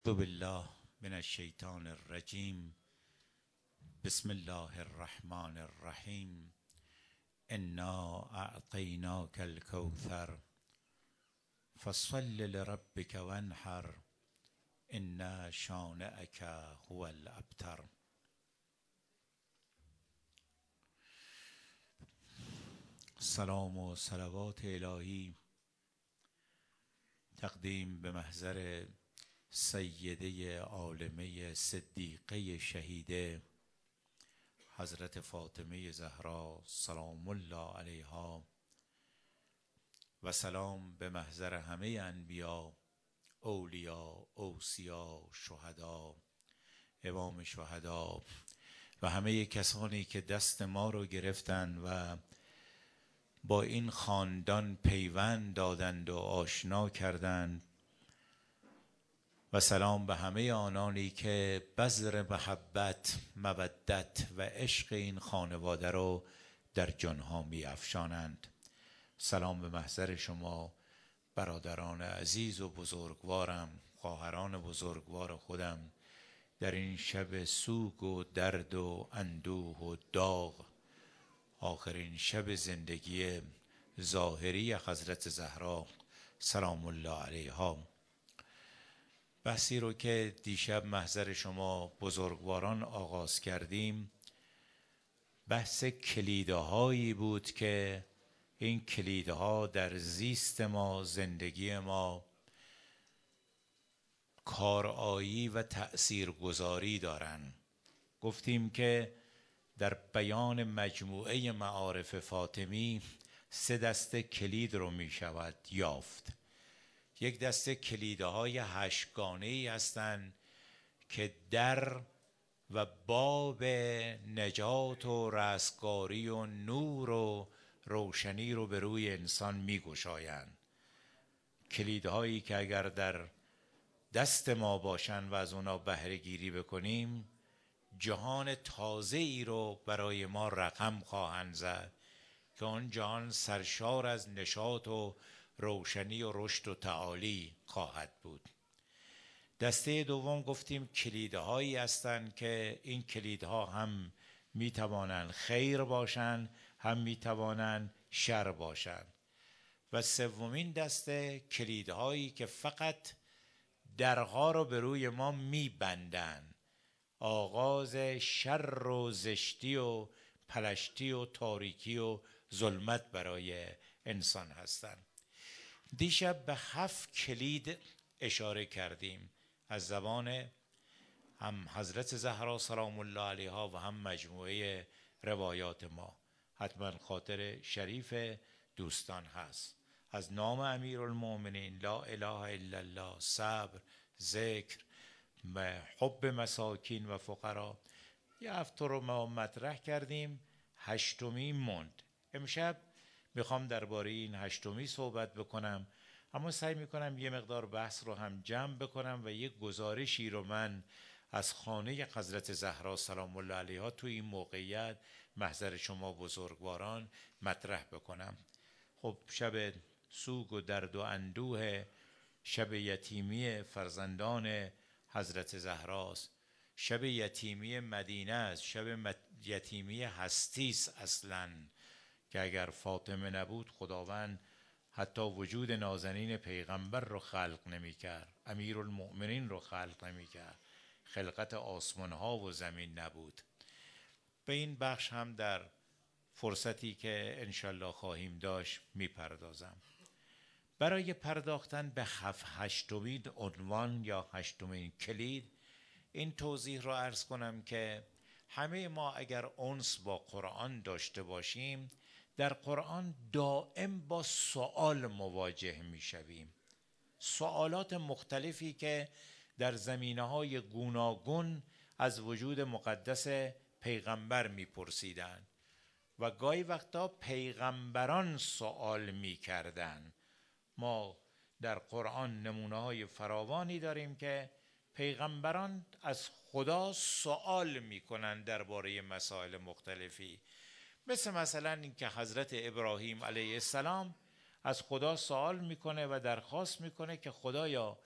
اعوذ بالله من الشیطان الرجیم. بسم الله الرحمن الرحیم. انا اعطیناک الکوثر فصل لربک وانحر ان شانئک هو الابتر. سلام و صلوات الهی تقدیم به محضر سیده عالمه صدیقه شهیده حضرت فاطمه زهرا سلام الله علیها و سلام به محضر همه انبیا، اولیا، اوصیا، شهدا، امام شهدا و همه کسانی که دست ما رو گرفتند و با این خاندان پیوند دادند و آشنا کردند و سلام به همه آنانی که بذر محبت، مودت و عشق این خانواده رو در جانها می افشانند. سلام به محضر شما برادران عزیز و بزرگوارم، خواهران بزرگوار خودم در این شب سوگ و درد و اندوه و داغ، آخرین شب زندگی ظاهری حضرت زهرا سلام الله علیها. بحثی رو که دیشب محضر شما بزرگواران آغاز کردیم بحث کلیدهایی بود که این کلیدها در زیست ما، زندگی ما کارآیی و تأثیرگذاری دارن. گفتیم که در بیان مجموعه معارف فاطمی 3 دسته کلید رو می شود یافت. یک دسته کلیدهای 8 گانه‌ای هستند که در و باب نجات و رستگاری و نور و روشنی رو به روی انسان می گشایند. کلیدهایی که اگر در دست ما باشن و از اونا بهره گیری بکنیم جهان تازه ای رو برای ما رقم خواهند زد که آن جهان سرشار از نشاط و روشنی و رشد و تعالی خواهد بود. دسته دوم گفتیم کلیدهایی هستند که این کلیدها هم میتوانند خیر باشند هم میتوانند شر باشند. و سومین دسته کلیدهایی که فقط درها رو به روی ما میبندند، آغاز شر و زشتی و پلشتی و تاریکی و ظلمت برای انسان هستند. دیشب به 7 کلید اشاره کردیم از زبان هم حضرت زهرا سلام الله علیها و هم مجموعه روایات ما. حتما خاطر شریف دوستان هست. از نام امیرالمؤمنین لا اله الا الله، صبر، ذکر، حب مساکین و فقرا، یه 7 رو ما مطرح کردیم. 8می موند. امشب میخوام درباره این 8می صحبت بکنم، اما سعی میکنم یه مقدار بحث رو هم جمع بکنم و یه گزارشی رو من از خانه حضرت زهرا سلام الله علیها تو این موقعیت محضر شما بزرگواران مطرح بکنم. خب شب سوگ و درد و اندوه، شب یتیمی فرزندان حضرت زهراست، شب یتیمی مدینه است، شب یتیمی هستیست اصلاً که اگر فاطمه نبود خداوند حتی وجود نازنین پیغمبر رو خلق نمی کرد، امیرالمؤمنین رو خلق نمی کرد، خلقت آسمان ها و زمین نبود. به این بخش هم در فرصتی که انشالله خواهیم داشت می پردازم. برای پرداختن به 8مین عنوان یا 8مین کلید این توضیح رو عرض کنم که همه ما اگر انس با قرآن داشته باشیم در قرآن دائم با سوال مواجه می شویم. سوالات مختلفی که در زمینه‌های گوناگون از وجود مقدس پیغمبر می پرسیدن و گاهی وقتا پیغمبران سوال می کردن. ما در قرآن نمونه‌های فراوانی داریم که پیغمبران از خدا سوال می کنند درباره مسائل مختلفی، مثلا اینکه حضرت ابراهیم علیه السلام از خدا سوال میکنه و درخواست میکنه که خدایا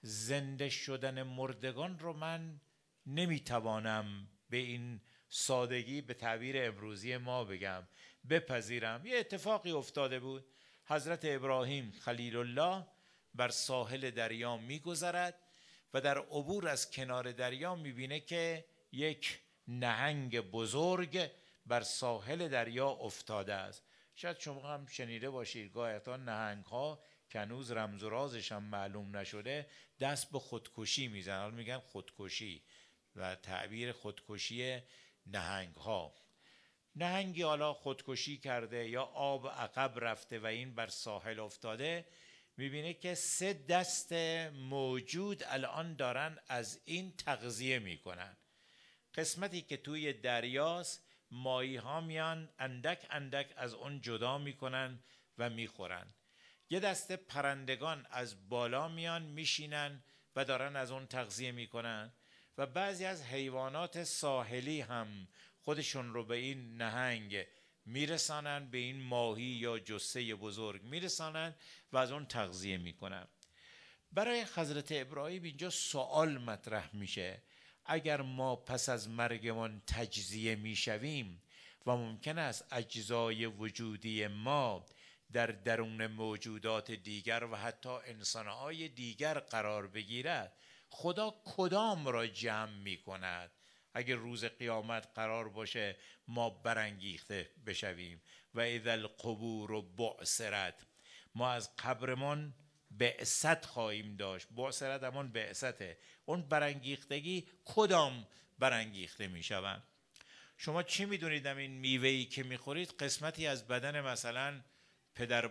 زنده شدن مردگان رو من نمیتوانم به این سادگی به تعبیر امروزی ما بگم بپذیرم. یه اتفاقی افتاده بود، حضرت ابراهیم خلیل الله بر ساحل دریا میگذرد و در عبور از کنار دریا میبینه که یک نهنگ بزرگ بر ساحل دریا افتاده است. شاید شما هم شنیده باشید گاهی نهنگ ها که هنوز رمز و رازش هم معلوم نشده دست به خودکشی میزنن، حالا میگن خودکشی و تعبیر خودکشی نهنگ ها. نهنگی حالا خودکشی کرده یا آب عقب رفته و این بر ساحل افتاده، میبینه که 3 دست موجود الان دارن از این تغذیه میکنن. قسمتی که توی دریاست ماهی ها میان اندک اندک از اون جدا میکنن و میخورن. یه دسته پرندگان از بالا میان میشینن و دارن از اون تغذیه میکنن و بعضی از حیوانات ساحلی هم خودشون رو به این نهنگ میرسانن، به این ماهی یا جثه بزرگ میرسانن و از اون تغذیه میکنن. برای حضرت ابراهیم اینجا سوال مطرح میشه، اگر ما پس از مرگمان تجزیه میشویم و ممکن است اجزای وجودی ما در درون موجودات دیگر و حتی انسانهای دیگر قرار بگیرد، خدا کدام را جمع می کند؟ اگر روز قیامت قرار باشه ما برانگیخته بشویم و اذا القبور بعثرت، ما از قبرمان بعثت خواهیم داشت. بعثرت همون بعثته، اون برانگیختگی کدام برانگیخته می شوند؟ شما چی می دونید این میوهی که می خورید قسمتی از بدن مثلا پدر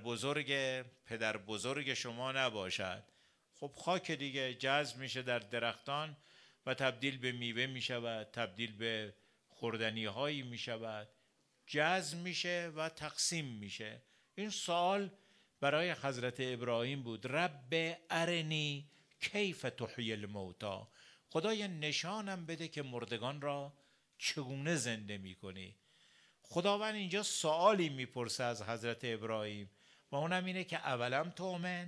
بزرگ شما نباشد؟ خب خاک دیگه جذب میشه در درختان و تبدیل به میوه میشود، تبدیل به خوردنی هایی میشود، جذب میشه و تقسیم میشه. این سوال برای حضرت ابراهیم بود، رب ارنی کیف تحیی الموتی، خدای نشانم بده که مردگان را چگونه زنده میکنی. خداوند اینجا سوالی میپرسه از حضرت ابراهیم و اونم اینه که اولم تؤمن،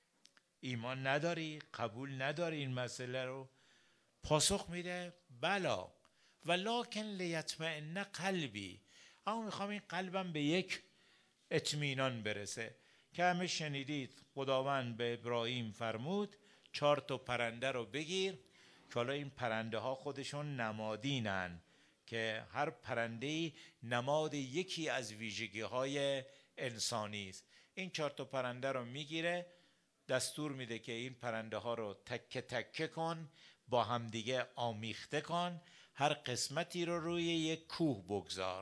ایمان نداری، قبول نداری این مسئله رو؟ پاسخ میده بلا ولکن لیطمئن قلبی، اما میخوام این قلبم به یک اطمینان برسه. که همه شنیدید خداوند به ابراهیم فرمود 4 پرنده رو بگیر، که حالا این پرنده ها خودشون نمادینن که هر پرنده‌ای نماد یکی از ویژگی های انسانی است. این 4 پرنده رو میگیره، دستور میده که این پرنده ها رو تکه تکه کن، با همدیگه آمیخته کن، هر قسمتی رو روی یک کوه بگذار.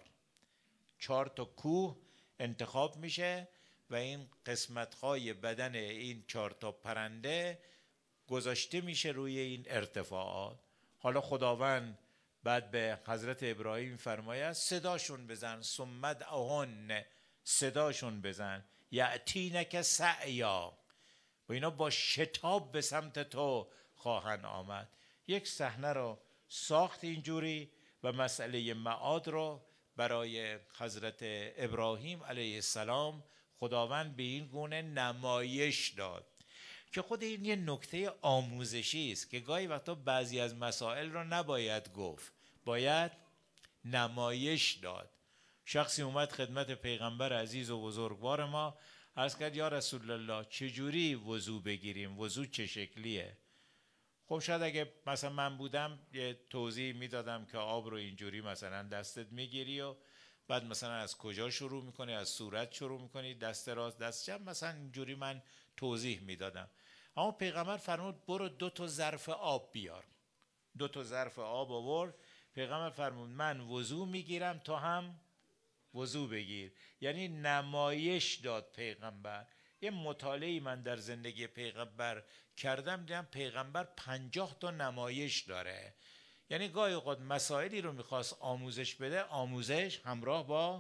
4 کوه انتخاب میشه و این قسمت های بدن این 4 پرنده گذاشته میشه روی این ارتفاعات. حالا خداوند بعد به حضرت ابراهیم فرماید صداشون بزن، ثم ادعهن، صداشون بزن، یأتینک سعیا، و اینا با شتاب به سمت تو خواهند آمد. یک صحنه رو ساخت اینجوری و مسئله معاد رو برای حضرت ابراهیم علیه السلام خداوند به این گونه نمایش داد که خود این یه نکته آموزشی است که گاهی وقتا بعضی از مسائل رو نباید گفت، باید نمایش داد. شخصی اومد خدمت پیغمبر عزیز و بزرگوار ما، عرض کرد یا رسول الله چجوری وضو بگیریم، وضو چه شکلیه؟ خب شاید اگه مثلا من بودم یه توضیح میدادم که آب رو اینجوری مثلا دستت میگیری و بعد مثلا از کجا شروع میکنی، از صورت شروع میکنی، دست راست دست چپ، مثلا اینجوری من توضیح میدادم. اما پیغمبر فرمود برو 2 ظرف آب بیار. 2 ظرف آب آورد. پیغمبر فرمود من وضو میگیرم تو هم وضو بگیر. یعنی نمایش داد پیغمبر. یه مطالعه‌ای من در زندگی پیغمبر کردم، دیدم پیغمبر 50 نمایش داره. یعنی گاهی اوقات مسائلی رو میخواست آموزش بده، آموزش همراه با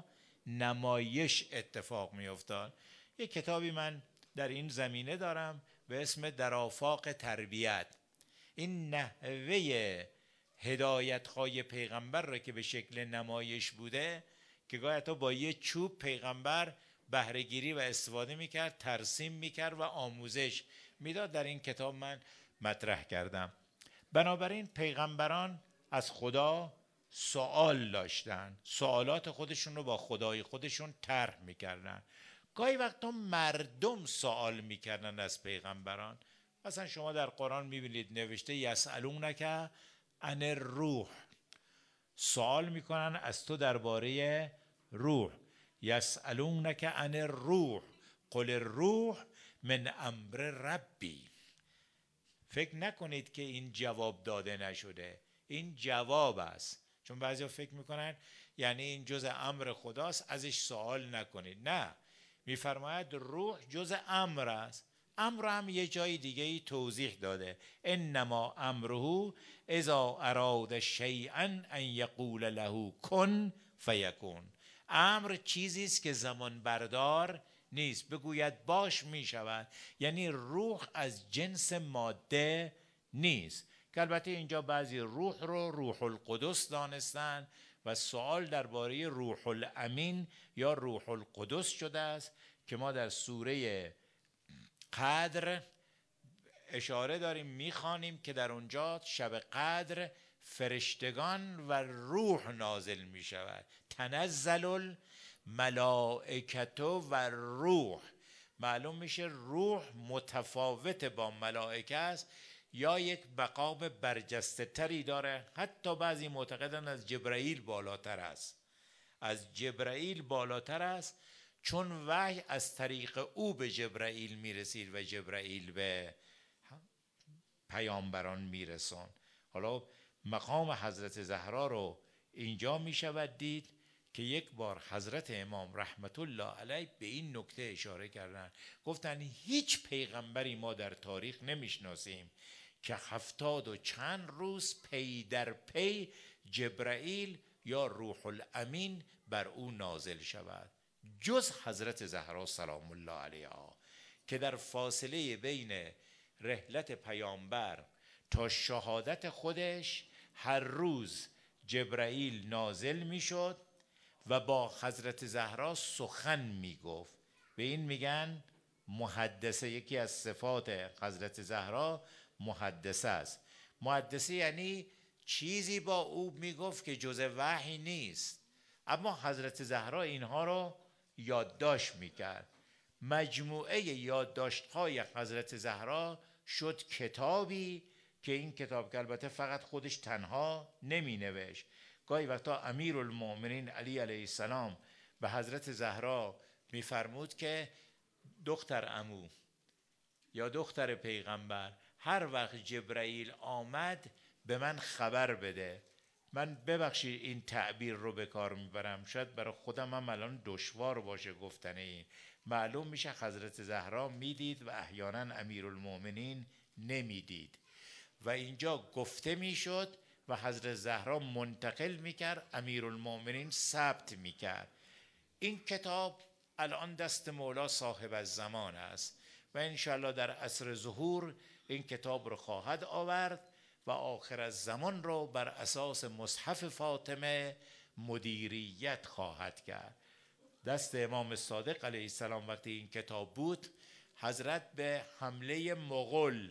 نمایش اتفاق میافتاد. یه کتابی من در این زمینه دارم به اسم در آفاق تربیت. این نحوه هدایت‌های پیغمبر را که به شکل نمایش بوده، که گاهی حتی با یه چوب پیغمبر بهره‌گیری و استفاده میکرد، ترسیم میکرد و آموزش میداد. در این کتاب من مطرح کردم. بنابراین پیغمبران از خدا سوال داشتن، سوالات خودشون رو با خدای خودشون طرح میکردن. گاهی وقتا مردم سوال میکردن از پیغمبران. مثلا شما در قرآن میبینید نوشته یسألونک عن الروح، سوال میکنن از تو درباره روح. یسألونک عن الروح قل الروح من امر ربی. فکر نکنید که این جواب داده نشده، این جواب است. چون بعضیا فکر میکنن یعنی این جزء امر خداست ازش سوال نکنید. نه، میفرماید روح جزء امر است. امر هم یه جای دیگه ای توضیح داده، انما امره اذا اراد شیئا ان یقول له کن فیکون. امر چیزی است که زمان بردار نیست، بگوید باش میشود. یعنی روح از جنس ماده نیست، که البته اینجا بعضی روح رو روح القدس دانستن و سوال درباره روح الامین یا روح القدس شده است که ما در سوره قدر اشاره داریم میخوانیم که در اونجا شب قدر فرشتگان و روح نازل میشود. تنزل الملائکه و روح. معلوم میشه روح متفاوت با ملائکه است، یا یک مقام برجسته تری داره. حتی بعضی معتقدن از جبرائیل بالاتر است، از جبرائیل بالاتر است، چون وحی از طریق او به جبرائیل میرسید و جبرائیل به پیامبران میرسون. حالا مقام حضرت زهرا رو اینجا میشود دید که یک بار حضرت امام رحمت الله علیه به این نکته اشاره کردن، گفتن هیچ پیغمبری ما در تاریخ نمیشناسیم که 70 و چند روز پی در پی جبرائیل یا روح الامین بر او نازل شود، جز حضرت زهرا سلام الله علیها که در فاصله بین رحلت پیامبر تا شهادت خودش هر روز جبرائیل نازل میشد و با حضرت زهرا سخن میگفت. به این میگن محدثه. یکی از صفات حضرت زهرا محدثه است. محدثه یعنی چیزی با او میگفت که جز وحی نیست، اما حضرت زهرا اینها رو یادداشت میکرد. مجموعه یادداشت‌های حضرت زهرا شد کتابی که این کتاب که البته فقط خودش تنها نمی نوشت، گاهی وقتا امیرالمؤمنین علی علیه السلام به حضرت زهرا میفرمود که دختر عمو یا دختر پیغمبر، هر وقت جبرائیل آمد به من خبر بده. من ببخشید این تعبیر رو به کار میبرم، شاید برای خودم هم الان دشوار باشه گفتن این. معلوم میشه حضرت زهرا میدید و احیانا امیرالمؤمنین نمیدید و اینجا گفته میشد و حضرت زهرا منتقل میکرد، امیرالمؤمنین ثبت میکرد. این کتاب الان دست مولا صاحب الزمان است و انشاءالله در عصر ظهور این کتاب رو خواهد آورد و آخر الزمان رو بر اساس مصحف فاطمه مدیریت خواهد کرد. دست امام صادق علیه السلام وقتی این کتاب بود، حضرت به حمله مغول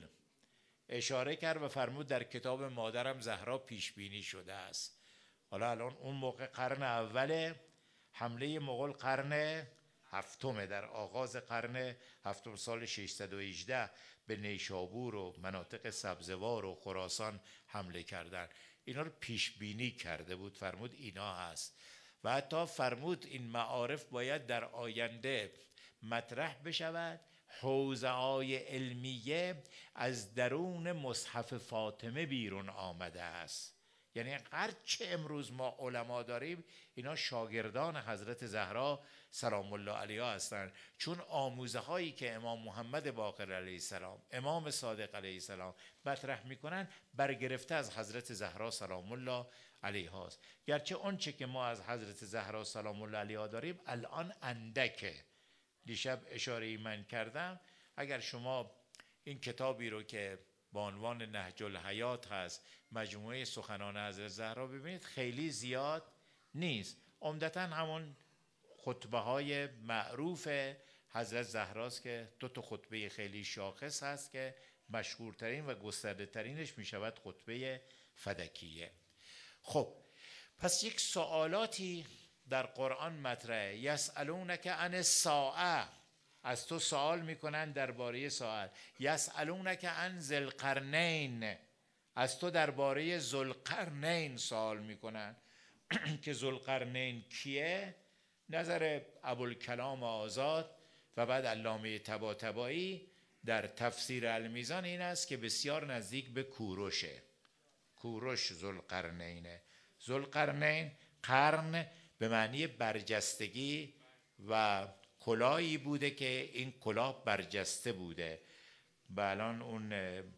اشاره کرد و فرمود در کتاب مادرم زهرا پیش بینی شده است. حالا الان اون موقع قرن اول، حمله مغول قرن هفتمه، در آغاز قرن هفتم سال 618 به نیشابور و مناطق سبزوار و خراسان حمله کردند. اینا رو پیش بینی کرده بود، فرمود اینا هست و حتی فرمود این معارف باید در آینده مطرح بشود. حوزه‌های علمیه از درون مصحف فاطمه بیرون آمده است. یعنی هرچه امروز ما علما داریم اینا شاگردان حضرت زهرا سلام الله علیها هستند، چون آموزه هایی که امام محمد باقر علیه السلام، امام صادق علیه السلام مطرح میکنن برگرفته از حضرت زهرا سلام الله علیها است. گرچه آنچه که ما از حضرت زهرا سلام الله علیها داریم الان اندکه. دیشب اشاره من کردم، اگر شما این کتابی رو که با عنوان نهج الحیات هست، مجموعه سخنان حضرت زهرا، ببینید خیلی زیاد نیست، عمدتاً همون خطبه های معروف حضرت زهراست که دو تا خطبه خیلی شاخص هست که مشهورترین و گسترده ترینش می شود خطبه فدکیه. خب پس یک سوالاتی در قرآن مطرحه. یسألونک عن الساعه، از تو سوال میکنن درباره ساعت. یسألونک عن ذی القرنین، از تو درباره ذوالقرنین سوال میکنن که ذوالقرنین کیه؟ نظر ابوالکلام آزاد و بعد علامه طباطبایی در تفسیر المیزان این است که بسیار نزدیک به کوروشه. کوروش ذوالقرنینه. ذوالقرنین، قرن به معنی برجستگی و کلاهی بوده که این کلاه برجسته بوده. و الان اون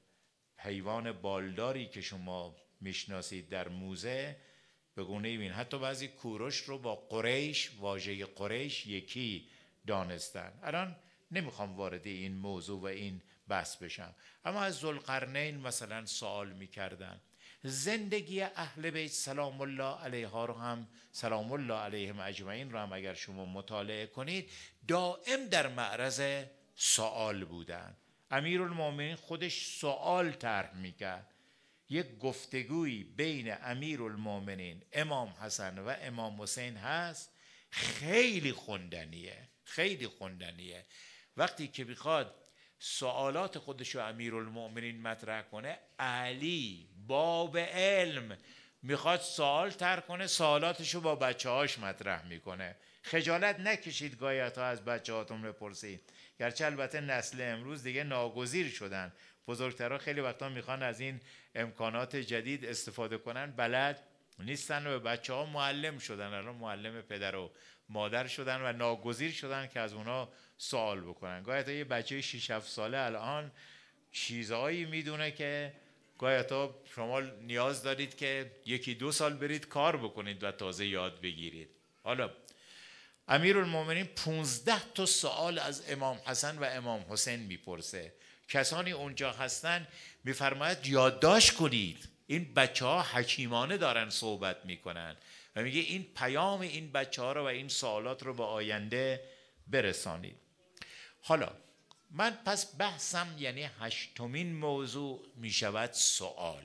حیوان بالداری که شما میشناسید در موزه به گونه این، حتی بعضی کوروش رو با قریش، واژه قریش یکی دانستن. الان نمیخوام وارد این موضوع و این بحث بشم، اما از ذوالقرنین مثلا سوال میکردن. زندگی اهل بیت سلام الله علیها رو هم، سلام الله علیهم اجمعین رو هم اگر شما مطالعه کنید دائم در معرض سوال بودن. امیرالمومنین خودش سوال طرح میکرد. یک گفتگویی بین امیرالمومنین امام حسن و امام حسین هست، خیلی خوندنیه، خیلی خوندنیه. وقتی که بخواد سوالات خودش رو امیرالمومنین مطرح کنه، علی باب علم میخواد سوال طرح کنه، سوالاتش رو با بچه هاش مطرح میکنه. خجالت نکشید گاهی از بچه هاتون بپرسید، گرچه البته نسل امروز دیگه ناگزیر شدن، بزرگترها خیلی وقتا میخوان از این امکانات جدید استفاده کنن، بلد نیستن و بچه ها معلم شدن، الان معلم پدر و مادر شدن و ناگزیر شدن که از اونا سوال بکنن. گاهی تا یه بچه 6-7 ساله الان چیزهایی میدونه که گاهی تا شما نیاز دارید که 1-2 سال برید کار بکنید و تازه یاد بگیرید. حالا امیرالمومنین 15 تا سوال از امام حسن و امام حسین میپرسه. کسانی اونجا هستن میفرماید یادداشت کنید، این بچه ها حکیمانه دارن صحبت میکنن و میگه این پیام این بچه ها رو و این سوالات رو به آینده برسانید. حالا من پس بحثم یعنی 8مین موضوع میشود سوال.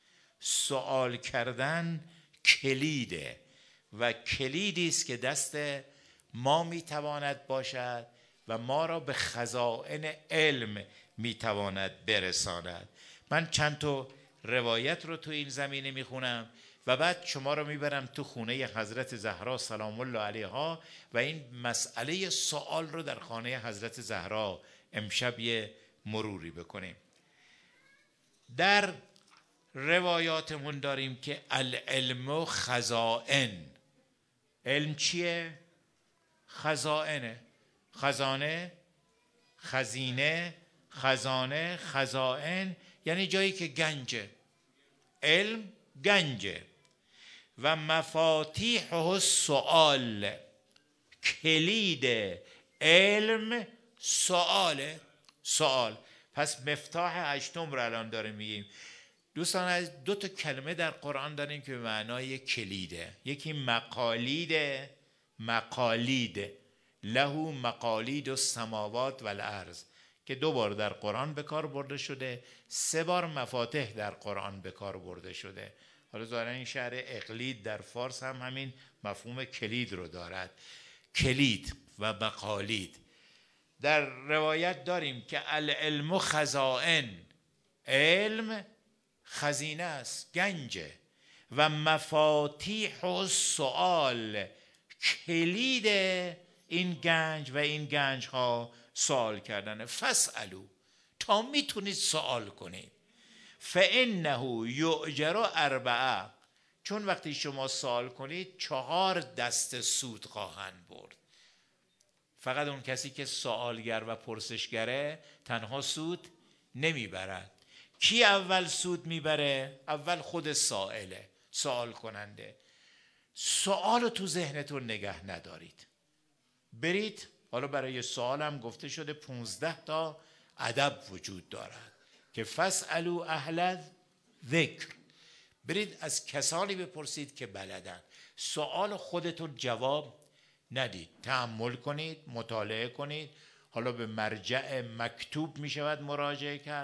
سوال کردن کلیده و کلیدی است که دست ما میتواند باشد و ما را به خزائن علم میتواند برساند. من چند تا روایت رو تو این زمینه میخونم و بعد شما رو میبرم تو خونه حضرت زهرا سلام الله علیها و این مسئله سوال رو در خانه حضرت زهرا امشب یه مروری بکنیم. در روایاتمون داریم که العلم خزائن. علم چیه؟ خزائنه. خزانه، خزینه، خزانه، خزائن یعنی جایی که گنجه. علم گنجه. و مفاتیح السؤال، کلید علم سؤاله. سؤال. پس مفتاح 8 رو الان داره میگیم. دوستان از 2 تا کلمه در قرآن داریم که به معنای کلیده. یکی مقالیده، مقالید، له مقالید السماوات والارض که 2 بار در قرآن به کار برده شده، 3 بار مفاتیح در قرآن به کار برده شده. حالا ظاهرا این شهر اقلید در فارس هم همین مفهوم کلید رو دارد. کلید و مقالید. در روایت داریم که العلم خزائن، علم خزینه است، گنجه. و مفاتیح السؤال، کلید این گنج و این گنج ها سوال کردن. فاسالو، تا میتونید سوال کنید. فانه یؤجر 4، چون وقتی شما سوال کنید 4 دست سود خواهند برد. فقط اون کسی که سوالگر و پرسشگره تنها سود نمیبرد. کی اول سود میبره؟ اول خود سائله، سوال کننده. سوال تو ذهنتون نگه ندارید، برید. حالا برای سوال هم گفته شده 15 تا ادب وجود دارد که فاسالو اهل ذکر، برید از کسانی بپرسید که بلدن. سوال خودتون جواب ندید، تأمل کنید، مطالعه کنید. حالا به مرجع مکتوب می شود مراجعه کرد.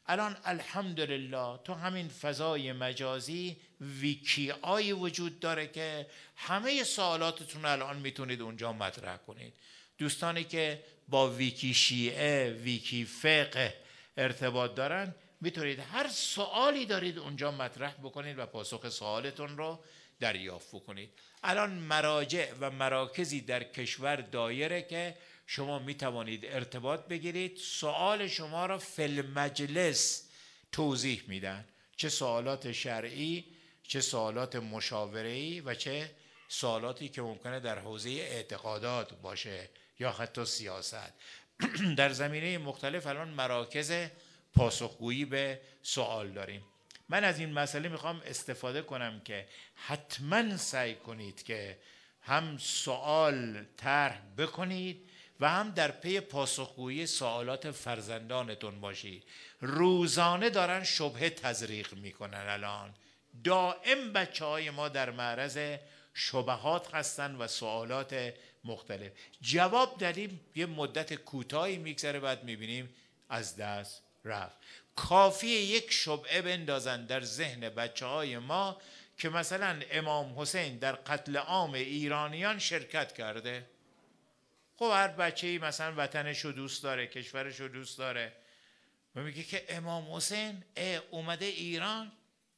الان الحمدلله تو همین فضای مجازی ویکی آی وجود داره که همه سوالاتتون الان میتونید اونجا مطرح کنید. دوستانی که با ویکی شیعه، ویکی فقه ارتباط دارن، میتونید هر سوالی دارید اونجا مطرح بکنید و پاسخ سوالتون رو دریافت بکنید. الان مراجع و مراکزی در کشور دایره که شما میتوانید ارتباط بگیرید، سوال شما را فی المجلس توضیح میدن، چه سوالات شرعی، چه سوالات مشاوره‌ای و چه سوالاتی که ممکنه در حوزه اعتقادات باشه یا حتی سیاست. در زمینه مختلف الان مراکز پاسخگویی به سوال داریم. من از این مسئله میخوام استفاده کنم که حتما سعی کنید که هم سوال طرح بکنید و هم در پی پاسخگویی سوالات فرزندانتون باشید. روزانه دارن شبهه تزریق میکنن. الان دائم بچه‌های ما در معرض شبهات هستن و سوالات مختلف. جواب دادیم یه مدت کوتاهی میگذره، بعد میبینیم از دست رفت. کافیه یک شبهه بندازن در ذهن بچه‌های ما که مثلا امام حسین در قتل عام ایرانیان شرکت کرده. خب هر بچه‌ای مثلا وطنش رو دوست داره، کشورش رو دوست داره و میگه که امام حسین اومده ایران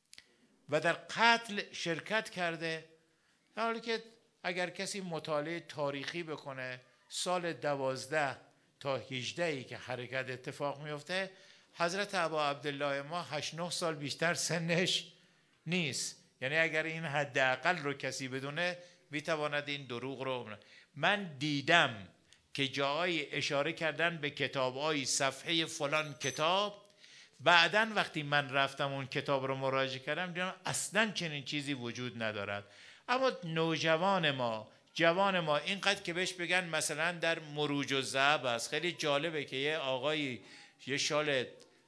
و در قتل شرکت کرده. در حالی که اگر کسی مطالعه تاریخی بکنه، سال 12 تا 18 که حرکت اتفاق میفته، حضرت ابا عبدالله ما 8-9 سال بیشتر سنش نیست. یعنی اگر این حداقل رو کسی بدونه میتواند این دروغ رو. من دیدم که جایی اشاره کردن به کتاب‌های صفحه فلان کتاب، بعدن وقتی من رفتم اون کتاب رو مراجعه کردم دیدم اصلا چنین چیزی وجود ندارد. اما نوجوان ما، جوان ما، اینقدر که بهش بگن مثلا در مروج الذهب است. خیلی جالبه که یه آقایی یه شال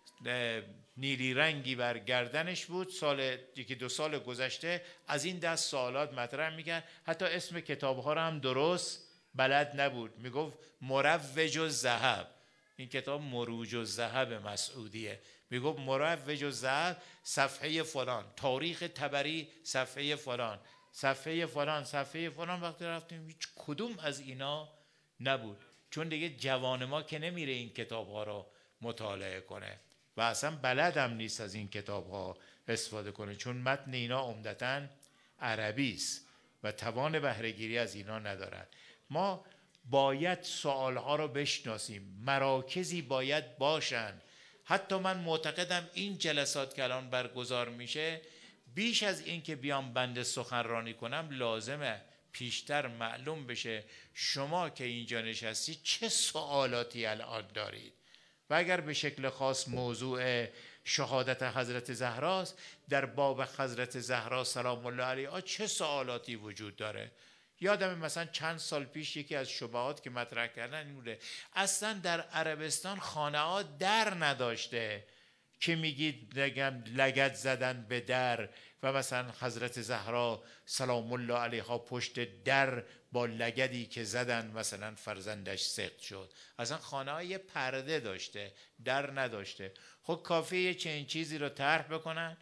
نیلی رنگی بر گردنش بود، سال 1-2 سال گذشته از این دست سوالات مطرح میگن، حتی اسم کتاب‌ها رو هم درست بلد نبود، میگفت مروج الذهب. این کتاب مروج الذهب مسعودیه، میگفت مروج الذهب صفحه فلان، تاریخ طبری صفحه فلان، صفحه فلان، صفحه فلان. وقتی رفتیم هیچ کدوم از اینا نبود، چون دیگه جوان ما که نمیره این کتاب‌ها رو مطالعه کنه و اصلا بلدم نیست از این کتاب‌ها استفاده کنه، چون متن اینا عمدتاً عربی است و توان بهره‌گیری از اینا ندارد. ما باید سوالها رو بشناسیم، مراکزی باید باشن. حتی من معتقدم این جلسات که الان برگزار میشه، بیش از این که بیام بنده سخنرانی کنم، لازمه پیشتر معلوم بشه شما که اینجا نشستی چه سوالاتی الان دارید. و اگر به شکل خاص موضوع شهادت حضرت زهراست، در باب حضرت زهرا سلام الله علیها چه سوالاتی وجود داره. یادم مثلا چند سال پیش یکی از شبهات که مطرح کردن این بوده اصلا در عربستان خانه ها در نداشته که میگید لگد زدن به در و مثلا حضرت زهرا سلام الله علیها پشت در با لگدی که زدن مثلا فرزندش سقط شد. اصلا خانه ها یه پرده داشته، در نداشته. خب کافیه چنین چیزی رو طرح بکنن،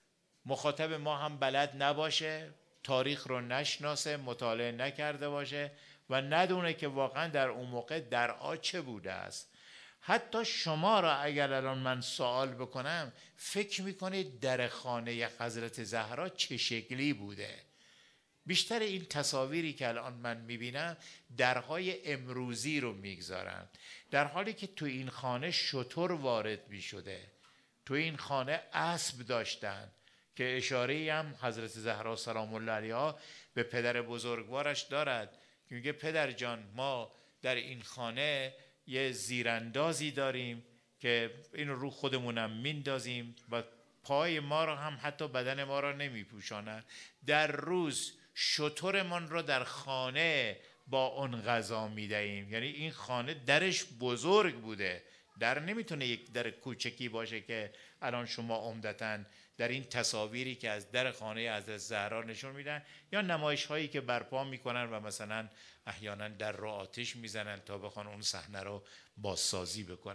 مخاطب ما هم بلد نباشه، تاریخ رو نشناسه، مطالعه نکرده باشه و ندونه که واقعا در اون موقع درها چه بوده است. حتی شما را اگر الان من سوال بکنم فکر میکنید در خانه حضرت زهرا چه شکلی بوده؟ بیشتر این تصاویری که الان من میبینم درهای امروزی رو میگذارن، در حالی که تو این خانه شتر وارد میشده، تو این خانه اسب داشتن که اشاره هم حضرت زهرا سلام الله علیها به پدر بزرگوارش دارد که میگه پدر جان ما در این خانه یه زیراندازی داریم که این رو خودمونم میندازیم و پای ما رو هم حتی بدن ما رو نمیپوشانن. در روز شترمان رو در خانه با اون غذا میدهیم. یعنی این خانه درش بزرگ بوده، در نمیتونه یک در کوچکی باشه که الان شما عمدتاً در این تصاویری که از در خانه حضرت زهرا نشون میدن یا نمایش هایی که برپا میکنن و مثلا احیانا در رو آتش میزنن تا بخوان اون صحنه رو بازسازی بکنن.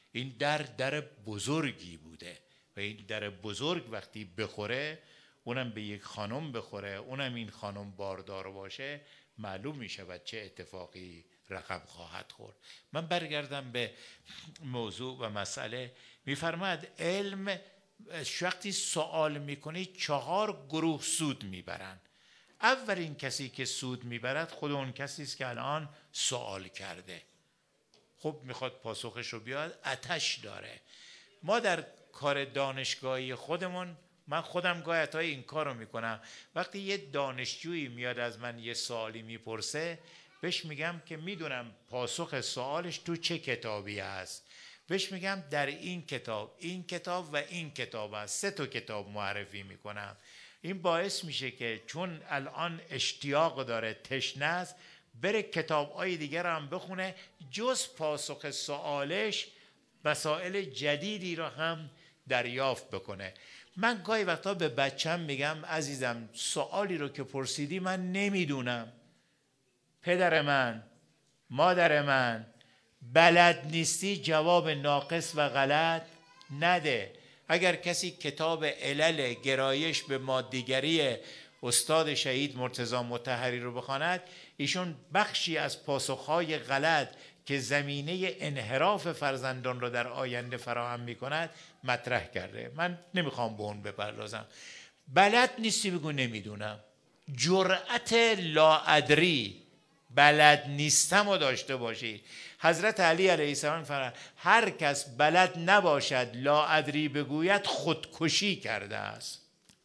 این در بزرگی بوده و این در بزرگ وقتی بخوره، اونم به یک خانم بخوره، اونم این خانم باردار باشه، معلوم می شود چه اتفاقی رقم خواهد خورد. من برگردم به موضوع و مسئله. میفرماید علم وقتی سوال میکنی 4 گروه سود میبرن. اولین کسی که سود میبرد خود اون کسی است که الان سوال کرده. خب میخواد پاسخش رو بیاد، آتش داره. ما در کار دانشگاهی خودمون، من خودم گاهی این کار رو میکنم، وقتی یه دانشجویی میاد از من یه سوالی میپرسه، بهش میگم که میدونم پاسخ سوالش تو چه کتابی هست. بهش میگم در این کتاب و این کتاب هست. 3 تا کتاب معرفی میکنم. این باعث میشه که چون الان اشتیاق داره، تشنه است، بره کتاب‌های دیگر هم بخونه، جز پاسخ سوالش مسائل جدیدی رو هم دریافت بکنه. من گاهی وقتا به بچم میگم عزیزم سوالی رو که پرسیدی من نمیدونم، پدر من، مادر من، بلد نیستی جواب ناقص و غلط نده. اگر کسی کتاب علل گرایش به مادیگری استاد شهید مرتضی مطهری رو بخواند، ایشون بخشی از پاسخهای غلط که زمینه انحراف فرزندان رو در آینده فراهم می کند مطرح کرده. من نمیخوام به اون بپردازم. بلد نیستی بگو نمیدونم. جرأت لاادری، بلد نیستم رو داشته باشی. حضرت علی علیه السلام فرمود هر کس بلد نباشد لاادری بگوید خودکشی کرده است.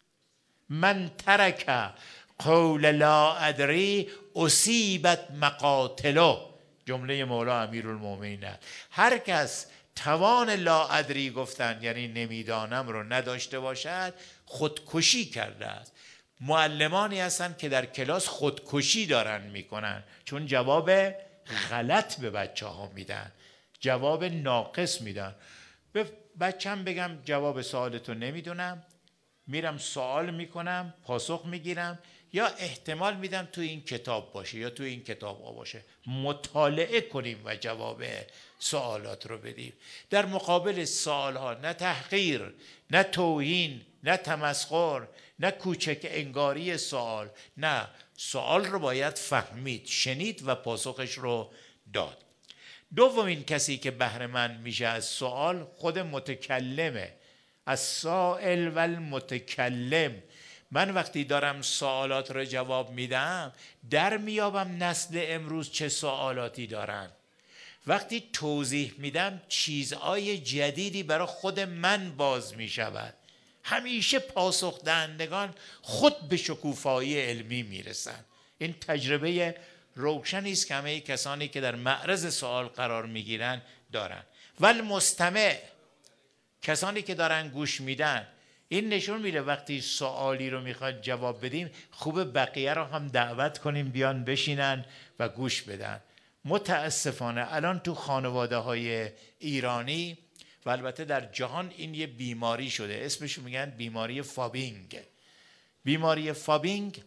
من ترک قول لاادری اصیبت مقاتله، جمله مولا امیرالمومنین. هر کس توان لاادری گفتن یعنی نمیدانم رو نداشته باشد خودکشی کرده است. معلمانی هستن که در کلاس خودکشی دارن میکنن چون جواب غلط به بچه ها میدن، جواب ناقص میدن. به بچم بگم جواب سوالتو نمیدونم، میرم سوال میکنم، پاسخ میگیرم، یا احتمال میدم تو این کتاب باشه یا تو این کتاب ها باشه. مطالعه کنیم و جواب سوالات رو بدیم. در مقابل سوال ها نه تحقیر، نه توهین، نه تمسخر، نه کوچک انگاری سوال، نه، سوال رو باید فهمید، شنید و پاسخش رو داد. دومین کسی که بهره مند میشه از سوال خود متکلمه. از سائل و المتکلم. من وقتی دارم سوالات رو جواب میدم در میابم نسل امروز چه سوالاتی دارن. وقتی توضیح میدم چیزهای جدیدی برای خود من باز میشود. همیشه پاسخ دهندگان خود به شکوفایی علمی میرسن. این تجربه روشنی است که همه کسانی که در معرض سوال قرار میگیرن دارن. والمستمع، کسانی که دارن گوش میدن، این نشون میده وقتی سوالی رو میخواد جواب بدیم خوب بقیه رو هم دعوت کنیم بیان بشینن و گوش بدن. متاسفانه الان تو خانواده های ایرانی و البته در جهان این یه بیماری شده، اسمش میگن بیماری فابینگ. بیماری فابینگ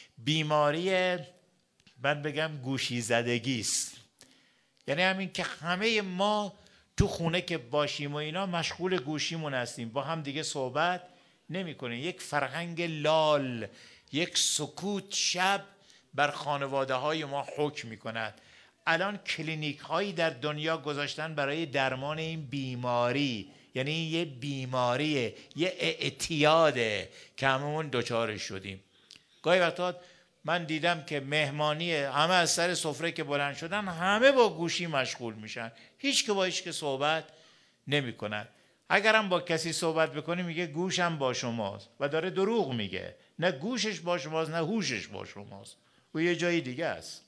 بیماری من بگم گوشی زدگی است. یعنی همین که همه ما تو خونه که باشیم و اینا مشغول گوشیمون هستیم، با هم دیگه صحبت نمی کنیم. یک فرهنگ لال، یک سکوت شب بر خانواده های ما حکم می کند. الان کلینیک هایی در دنیا گذاشتن برای درمان این بیماری. یعنی یه بیماریه، یه اعتیاده که هممون دچارش شدیم. گاهی وقتا من دیدم که مهمانی همه از سر سفره که بلند شدن همه با گوشی مشغول میشن، هیچ که با هیچ که صحبت نمی کنن. اگرم با کسی صحبت بکنی میگه گوشم با شماست و داره دروغ میگه. نه گوشش با شماست نه هوشش با شماست، او یه جای دیگه است.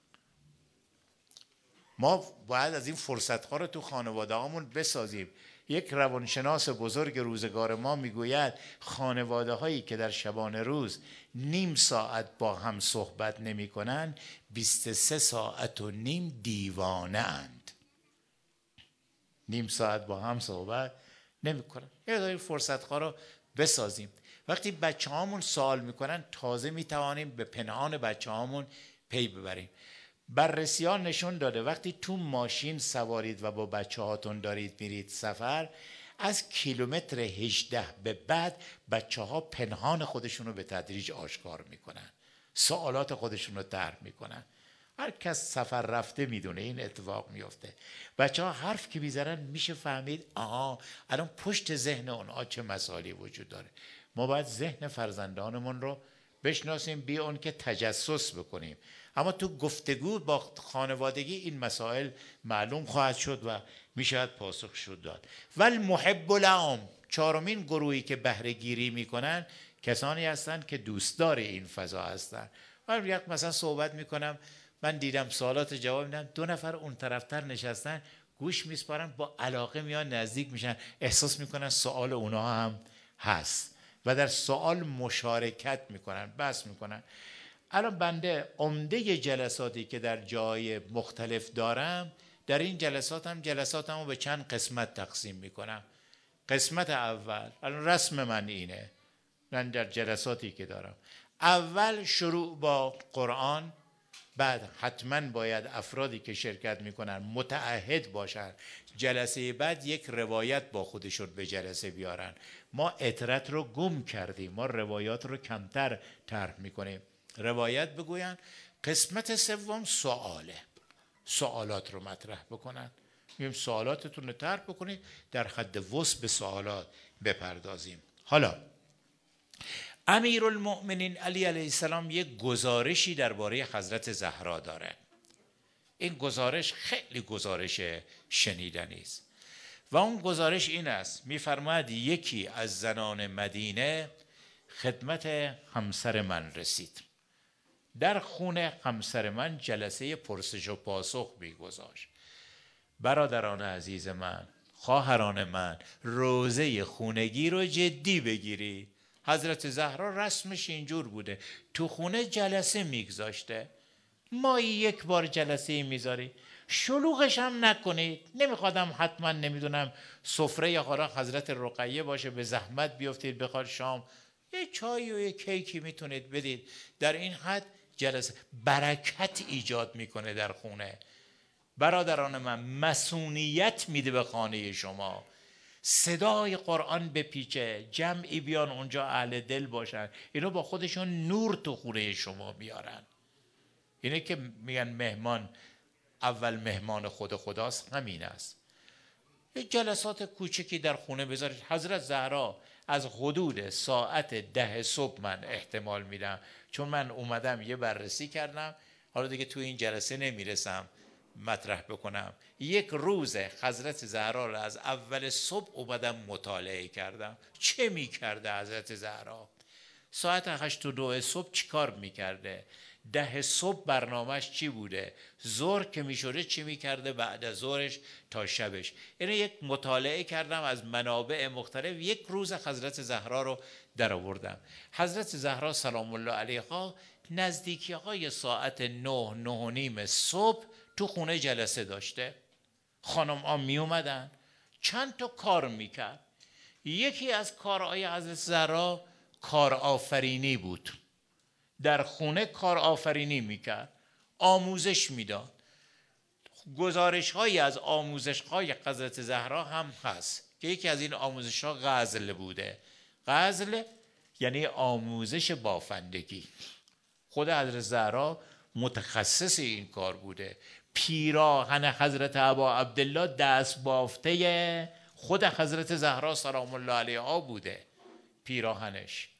ما باید از این فرصت‌ها رو تو خانواده هامون بسازیم. یک روانشناس بزرگ روزگار ما میگوید خانواده هایی که در شبانه روز نیم ساعت با هم صحبت نمی کنن 23 ساعت و نیم دیوانه اند. نیم ساعت با هم صحبت نمی کنن. یه فرصت‌ها رو بسازیم. وقتی بچه هامون سوال میکنن تازه میتوانیم به پنهان بچه هامون پی ببریم. بررسی ها نشون داده وقتی تو ماشین سوارید و با بچه هاتون دارید میرید سفر، از کیلومتر 18 به بعد بچه ها پنهان خودشون رو به تدریج آشکار میکنن، سوالات خودشون رو طرح میکنن. هر کس سفر رفته میدونه این اتفاق میفته. بچه ها حرف که میزنن میشه فهمید آها الان پشت ذهن اونها چه مسائلی وجود داره. ما باید ذهن فرزندانمون رو بشناسیم، بی اون که تجسس بکنیم، اما تو گفتگو با خانوادگی این مسائل معلوم خواهد شد و میشود پاسخ شد داد. والمحب لهم، چهارمین گروهی که بهره گیری میکنن کسانی هستند که دوستدار این فضا هستند. من یک مثلا صحبت میکنم، من دیدم سوالات جواب میدم، 2 نفر اون طرفتر نشستن گوش میسپارن، با علاقه میان نزدیک میشن، احساس میکنن سوال اونها هم هست و در سوال مشارکت میکنن، بحث میکنن. الان بنده عمده جلساتی که در جای مختلف دارم، در این جلساتمو به چند قسمت تقسیم میکنم. قسمت اول، الان رسم من اینه، من در جلساتی که دارم اول شروع با قرآن، بعد حتما باید افرادی که شرکت میکنن متعهد باشن، جلسه بعد یک روایت با خودشون به جلسه بیارن. ما اطرت رو گم کردیم، ما روایات رو کمتر طرح میکنیم، روایت بگوین. قسمت سوم سوالات رو مطرح بکنن، میگیم سوالاتتون رو طرح بکنید، در حد وسع به سوالات بپردازیم. حالا امیرالمؤمنین علی علیه السلام یک گزارشی درباره حضرت زهرا داره. این گزارش خیلی گزارش شنیدنی است و اون گزارش این است، میفرماید یکی از زنان مدینه خدمت همسر من رسید، در خونه همسر من جلسه پرسش و پاسخ میگذاشت. برادران عزیز من، خواهران من، روزه خونگی رو جدی بگیری. حضرت زهرا رسمش اینجور بوده، تو خونه جلسه میگذاشته. مایی 1 بار جلسه میذاری، شلوغش هم نکنید. نمیخوادم حتما نمیدونم سفره یا خوراک حضرت رقیه باشه، به زحمت بیافتید بخواد شام یه چای و یه کیکی میتونید بدید. در این حد جلسه برکت ایجاد میکنه در خونه. برادران من، مسئولیت میده به خانه شما. صدای قرآن بپیچه، جمعی بیان اونجا اهل دل باشن، اینو با خودشون نور تو خونه شما بیارن. اینه که میگن مهمان اول مهمان خداست، همین است. یه جلسات کوچکی در خونه بذارید. حضرت زهرا از حدود ساعت 10 صبح من احتمال میدم، چون من اومدم یه بررسی کردم، حالا دیگه تو این جلسه نمیرسم مطرح بکنم. یک روز حضرت زهرا را از اول صبح اومدم مطالعه کردم. چه میکرده حضرت زهرا؟ ساعت 8:02 صبح چی کار میکرده؟ 10 صبح برنامهش چی بوده؟ ظهر که میشوره چی میکرده؟ بعد از ظهرش تا شبش. یعنی یک مطالعه کردم از منابع مختلف، یک روز حضرت زهرا رو در آوردم. حضرت زهرا سلام الله علیها نزدیکی های ساعت 9-9:30 صبح تو خونه جلسه داشته. خانم ها می اومدن، چند تا کار میکرد. یکی از کارهای حضرت زهرا کار آفرینی بود. در خونه کار آفرینی میکرد، آموزش میداد. گزارش هایی از آموزش های حضرت زهرا هم هست که یکی از این آموزش ها غزل بوده. غزل یعنی آموزش بافندگی. خود حضرت زهرا متخصص این کار بوده. پیراهن حضرت ابا عبدالله دست بافته خود حضرت زهرا سلام الله علیها بوده. پیراهنش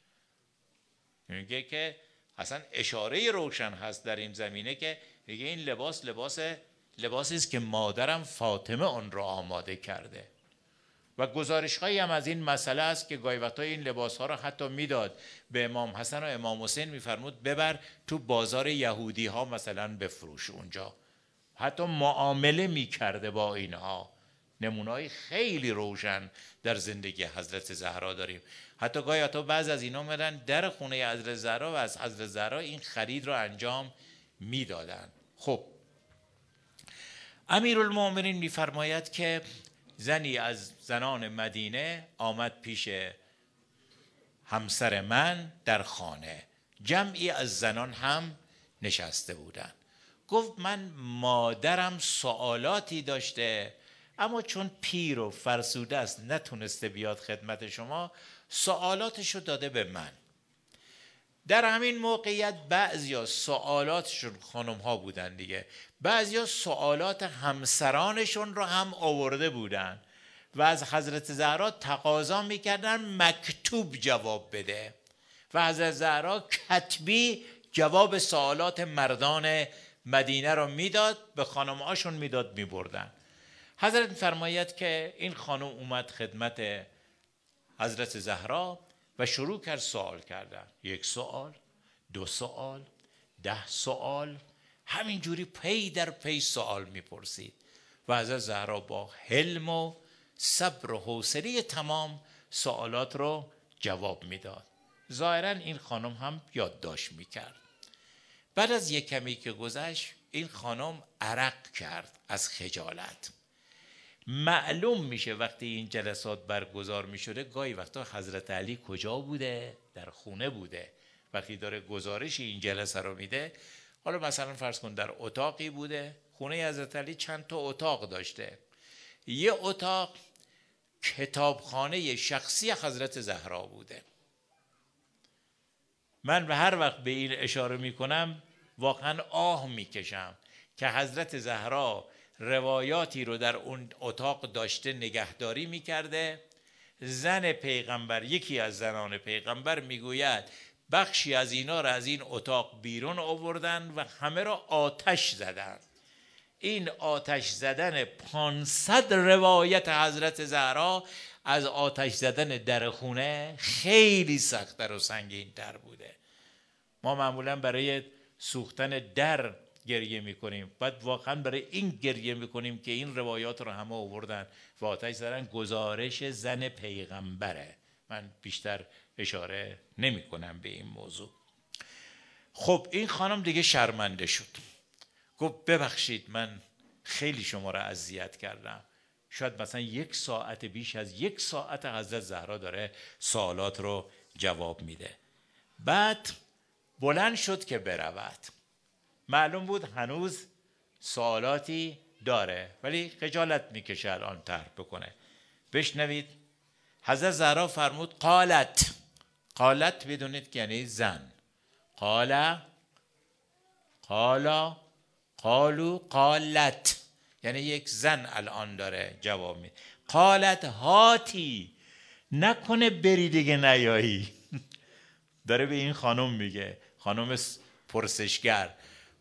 میگه که اصلا اشاره روشن هست در این زمینه که میگه این لباسی است که مادرم فاطمه آن را آماده کرده. و گزارش هایی هم از این مسئله است که گاهی وقتا این لباس ها را حتی میداد به امام حسن و امام حسین، میفرمود ببر تو بازار یهودی ها مثلا بفروش اونجا. حتی معامله میکرده با اینها. نمونه‌های خیلی روشن در زندگی حضرت زهرا داریم. حتی گاهی وقتا بعض از اینا میرن در خونه حضرت زهرا و از حضرت زهرا این خرید رو انجام میدادن. خب امیرالمؤمنین میفرماید که زنی از زنان مدینه آمد پیش همسر من در خانه. جمعی از زنان هم نشسته بودند. گفت من مادرم سوالاتی داشته، اما چون پیر و فرسوده است نتونسته بیاد خدمت شما، سوالاتشو داده به من. در همین موقعیت بعضیا سوالاتشون خانم ها بودن دیگه، بعضیا سوالات همسرانشون رو هم آورده بودن و از حضرت زهرا تقاضا میکردن مکتوب جواب بده و حضرت زهرا کتبی جواب سوالات مردان مدینه رو میداد، به خانم هاشون میداد میبردن. حضرت فرماید که این خانم اومد خدمت حضرت زهرا و شروع کرد سوال کردن. 1 سوال، 2 سوال، 10 سوال، همینجوری پی در پی سوال میپرسید و حضرت زهرا با حلم و صبر و حوصله تمام سوالات رو جواب میداد. ظاهرا این خانم هم یادداشت میکرد. بعد از یک کمی که گذشت این خانم عرق کرد از خجالت. معلوم میشه وقتی این جلسات برگزار میشده گاهی وقتا حضرت علی کجا بوده؟ در خونه بوده. وقتی داره گزارش این جلسه رو میده، حالا مثلا فرض کن در اتاقی بوده، خونه حضرت علی چند تا اتاق داشته، یه اتاق کتابخانه شخصی حضرت زهرا بوده. من به هر وقت به این اشاره میکنم واقعا آه میکشم که حضرت زهرا روایاتی رو در اون اتاق داشته نگهداری میکرده. زن پیغمبر، یکی از زنان پیغمبر میگوید بخشی از اینا رو از این اتاق بیرون آوردن و همه را آتش زدن. این آتش زدن 500 روایت حضرت زهرا از آتش زدن در خونه خیلی سخت‌تر و سنگین‌تر بوده. ما معمولا برای سوختن در گریه میکنیم، بعد واقعا برای این گریه میکنیم که این روایات رو همه آوردن و آتش زدن. گزارش زن پیغمبره، من بیشتر اشاره نمی کنم به این موضوع. خب این خانم دیگه شرمنده شد، گفت ببخشید من خیلی شما را اذیت کردم. شاید مثلا 1 ساعت، بیش از 1 ساعت حضرت زهرا داره سوالات رو جواب میده. بعد بلند شد که برود. معلوم بود هنوز سوالاتی داره ولی خجالت میکشه الان طرح بکنه. بشنوید حضرت زهرا فرمود قالت. قالت بدونید که یعنی زن. قالا قالو قالت، یعنی یک زن الان داره جواب میده. قالت هاتی، نکنه بری دیگه نیایی. داره به این خانم میگه، خانم پرسشگر،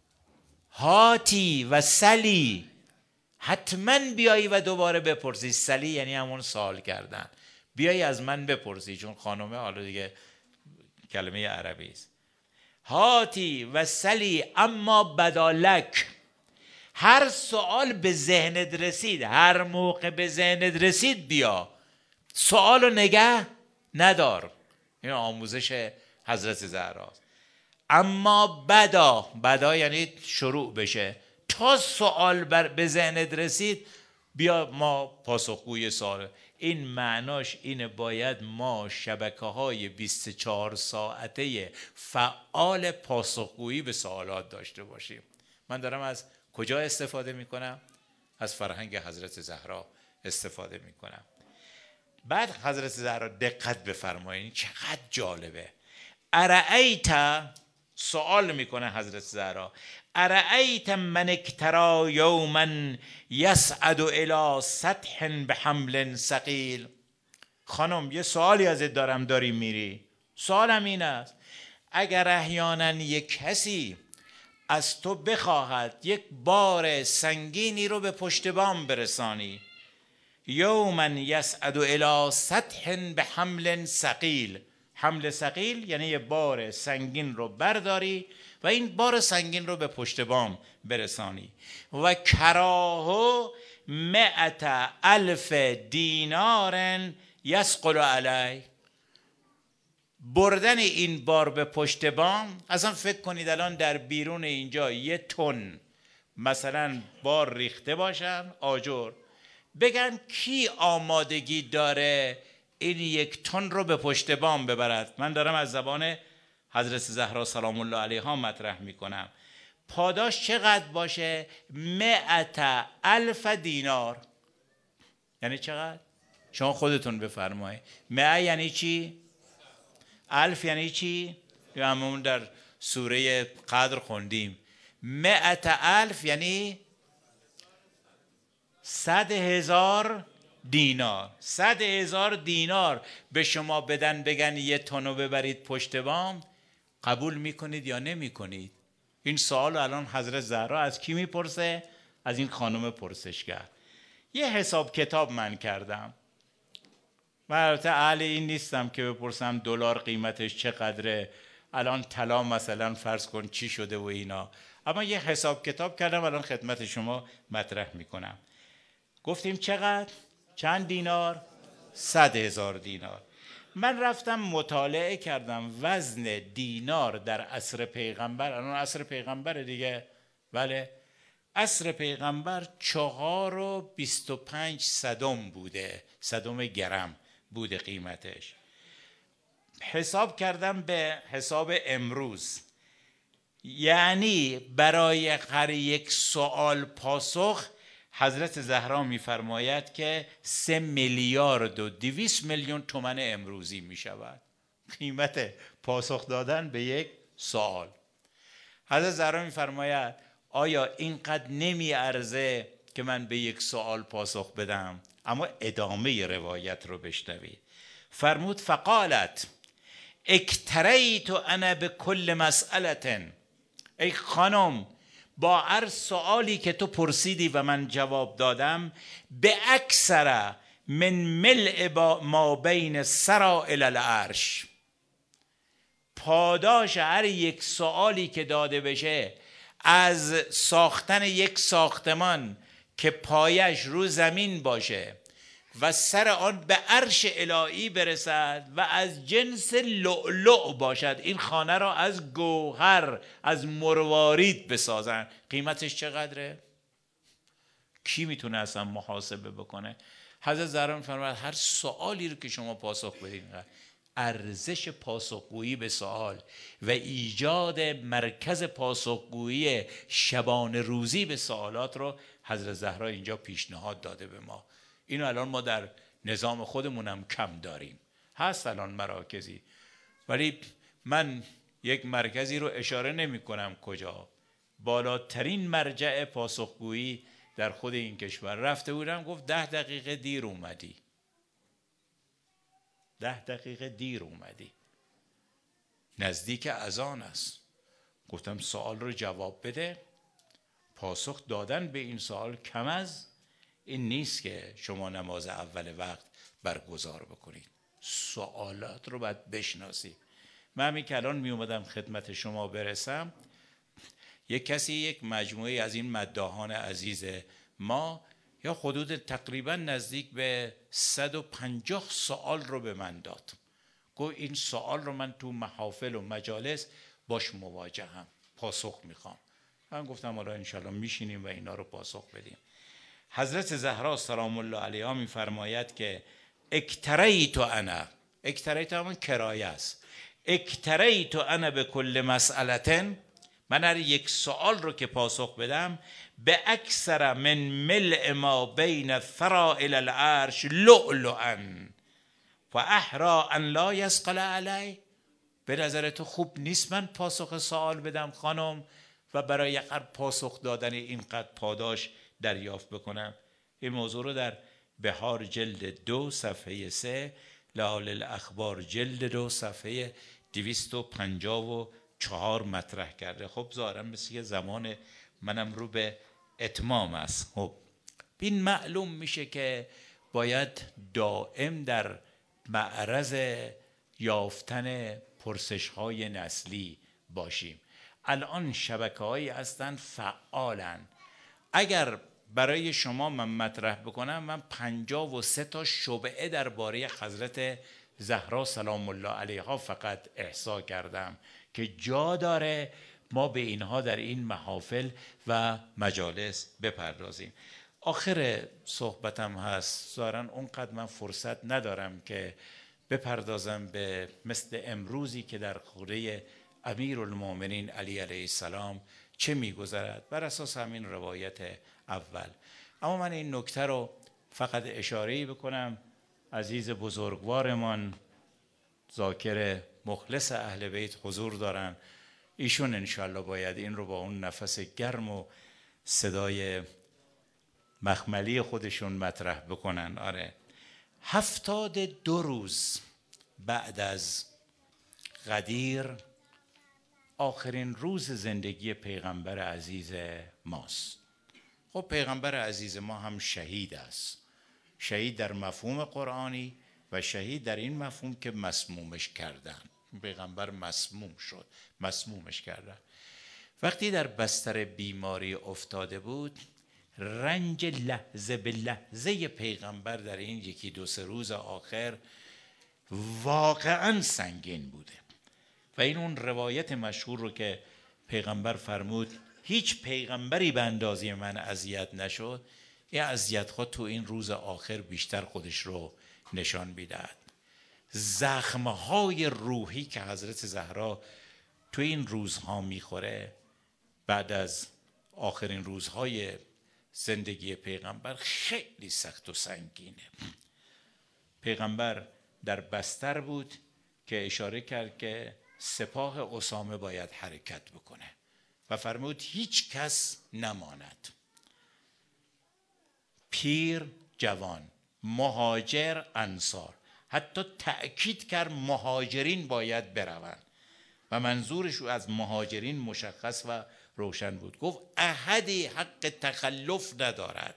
هاتی و سلی، حتما بیایی و دوباره بپرسی. سلی یعنی همون سوال کردن، بیایی از من بپرسی، چون خانمه حالا دیگه کلمه عربی است. هاتی و سلی اما بدالک، هر سوال به ذهنت رسید، هر موقع به ذهنت رسید بیا، سوالو نگه ندار. این آموزش حضرت زهراست. اما بدا یعنی شروع بشه، تا سوال به ذهنت رسید بیا ما پاسخگوی سوال. این معناش اینه باید ما شبکه‌های 24 ساعته فعال پاسخگویی به سوالات داشته باشیم. من دارم از کجا استفاده میکنم؟ از فرهنگ حضرت زهرا استفاده میکنم. بعد حضرت زهرا دقت بفرمایید چقدر جالبه. ارأیت، سوال میکنه حضرت زهرا، ارأیت من اکترا یوما یصعد الی سطح بحمل ثقیل. خانم یه سوالی ازت دارم، داری میری. سوالم این است اگر احیانا یک کسی از تو بخواهد یک بار سنگینی رو به پشت بام برسانی، یوما یصعد الی سطح بحمل ثقیل. حمل ثقیل یعنی یه بار سنگین رو برداری و این بار سنگین رو به پشت بام برسانی. و کراه 100,000 دینار یثقل علی، بردن این بار به پشت بام. اصلا فکر کنید الان در بیرون اینجا 1 تن مثلا بار ریخته باشن آجر، بگن کی آمادگی داره این 1 تن رو به پشت بام ببرد. من دارم از زبان حضرت زهرا سلام الله علیها مطرح میکنم. پاداش چقدر باشه؟ 100,000 دینار. یعنی چقدر؟ شما خودتون بفرمایید. 100 یعنی چی؟ 1000 یعنی چی؟ همون در سوره قدر خوندیم. 100,000 یعنی 100,000 دینار. 100,000 دینار به شما بدن بگن یه تونو ببرید پشت بام، قبول میکنید یا نمیکنید؟ این سوال الان حضرت زهرا از کی میپرسه؟ از این خانم پرسشگر. یه حساب کتاب من کردم. من البته اهل این نیستم که بپرسم دلار قیمتش چقدره، الان طلا مثلا فرض کن چی شده و اینا، اما یه حساب کتاب کردم الان خدمت شما مطرح میکنم. گفتیم چقدر؟ چند دینار؟ 100,000 دینار. من رفتم مطالعه کردم وزن دینار در عصر پیغمبر. الان عصر پیغمبر دیگه، بله، عصر پیغمبر 4.25 صدم بوده، صدم گرم بوده قیمتش. حساب کردم به حساب امروز، یعنی برای هر یک سوال پاسخ حضرت زهرا میفرماید که 3,200,000,000 تومان امروزی می شود قیمت پاسخ دادن به یک سوال. حضرت زهرا میفرماید آیا اینقدر نمی ارزه که من به یک سوال پاسخ بدم؟ اما ادامه روایت رو بشنوید. فرمود فقالت اکتریت انا بكل مسئله. ای خانم، با هر سوالی که تو پرسیدی و من جواب دادم، به اکثر من ملء ما بین الثری الی العرش. پاداش هر یک سوالی که داده بشه از ساختن یک ساختمان که پایش رو زمین باشه و سر آن به عرش الهی برسد و از جنس لؤلؤ باشد، این خانه را از گوهر، از مروارید بسازن، قیمتش چقدره؟ کی میتونه اصلا محاسبه بکنه؟ حضرت زهرا میفرماید هر سوالی رو که شما پاسخ بدید، ارزش پاسخگویی به سوال و ایجاد مرکز پاسخگویی شبانه روزی به سوالات رو حضرت زهرا اینجا پیشنهاد داده به ما. اینو الان ما در نظام خودمونم کم داریم. هست الان مراکزی، ولی من یک مرکزی رو اشاره نمی کنم کجا، بالاترین مرجع پاسخگویی در خود این کشور رفته بودم، گفت 10 دقیقه دیر اومدی. 10 دقیقه دیر اومدی، نزدیک اذان است. گفتم سوال رو جواب بده. پاسخ دادن به این سوال کم از این نیست که شما نماز اول وقت برگزار بکنید. سوالات رو باید بشناسید. من همین که الان می اومدم خدمت شما برسم، یک کسی یک مجموعه از این مداحان عزیز ما یا حدود تقریبا نزدیک به 150 سوال رو به من داد. گفت این سوال رو من تو محافل و مجالس باش مواجهم، پاسخ میخوام. من گفتم حالا انشالله میشینیم و اینا رو پاسخ بدیم. حضرت زهرا سلام الله علیها میفرماید که اکتریت انا، اکتریت همون کرایه است، اکتریت انا به کل مسئلة، من هر یک سوال رو که پاسخ بدم، به اکثر من ملء ما بین الثری الی العرش لؤلؤا و احرا ان لا یثقل علی. به نظر تو خوب نیست من پاسخ سوال بدم خانم و برای هر پاسخ دادن اینقدر پاداش دریافت بکنم؟ این موضوع رو در بهار جلد 2 صفحه 3، لآل الاخبار جلد 2 صفحه 254 مطرح کرده. خب ظاهرا مثل که زمان منم رو به اتمام است. خب این معلوم میشه که باید دائم در معرض یافتن پرسش‌های نسلی باشیم. الان شبکه‌هایی هستن فعالن. اگر برای شما من مطرح بکنم، من 53 تا شبهه درباره حضرت زهرا سلام الله علیها فقط احصا کردم که جا داره ما به اینها در این محافل و مجالس بپردازیم. آخر صحبتم هست، ظاهراً اونقدر من فرصت ندارم که بپردازم به مثل امروزی که در خوره امیرالمومنین علی علیه السلام چه میگذرد، بر اساس همین روایت اول. اما من این نکته رو فقط اشاره‌ای بکنم. عزیز بزرگوارمان ذاکر مخلص اهل بیت حضور دارن، ایشون انشالله باید این رو با اون نفس گرم و صدای مخملی خودشون مطرح بکنن. آره، 72 روز بعد از غدیر آخرین روز زندگی پیغمبر عزیز ماست. خب پیغمبر عزیز ما هم شهید است، شهید در مفهوم قرآنی و شهید در این مفهوم که مسمومش کردن. پیغمبر مسموم شد، مسمومش کردن. وقتی در بستر بیماری افتاده بود، رنج لحظه به لحظه پیغمبر در این 1-2 روز آخر واقعا سنگین بوده. و این اون روایت مشهور رو که پیغمبر فرمود هیچ پیغمبری به اندازه من اذیت نشد، این اذیت‌ها تو این روز آخر بیشتر خودش رو نشان میدهد. زخم‌های روحی که حضرت زهرا تو این روزها میخوره بعد از آخرین روزهای زندگی پیغمبر خیلی سخت و سنگینه. پیغمبر در بستر بود که اشاره کرد که سپاه اسامه باید حرکت بکنه و فرمود هیچ کس نماند، پیر جوان، مهاجر انصار، حتی تأکید کرد مهاجرین باید بروند و منظورش از مهاجرین مشخص و روشن بود. گفت احدی حق تخلف ندارد،